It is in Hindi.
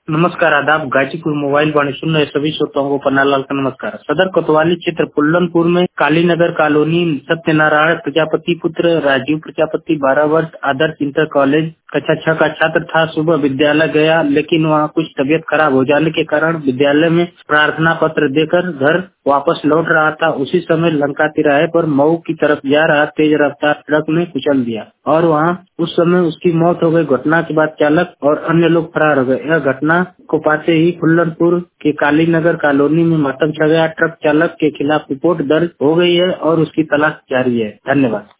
नमस्कार, आदाब। गाजीपुर मोबाइल वाणी सुन रहे सभी श्रोताओं को पन्नालाल का नमस्कार। सदर कोतवाली क्षेत्र पुल्लनपुर में कालीनगर कॉलोनी सत्यनारायण प्रजापति पुत्र राजीव प्रजापति 12 वर्ष आदर्श इंटर कॉलेज कक्षा 6 का छात्र था। सुबह विद्यालय गया, लेकिन वहाँ कुछ तबियत खराब हो जाने के कारण विद्यालय में प्रार्थना पत्र देकर घर वापस लौट रहा था। उसी समय लंका तिराहे पर मऊ की तरफ जा रहा तेज रफ्तार ट्रक ने कुचल दिया और वहाँ उस समय उसकी मौत हो गई। घटना के बाद चालक और अन्य लोग फरार हो गए। यह घटना को पाते ही फुल्लनपुर के कालीनगर कॉलोनी में मातम छा गया। ट्रक चालक के खिलाफ रिपोर्ट दर्ज हो गई है और उसकी तलाश जारी है। धन्यवाद।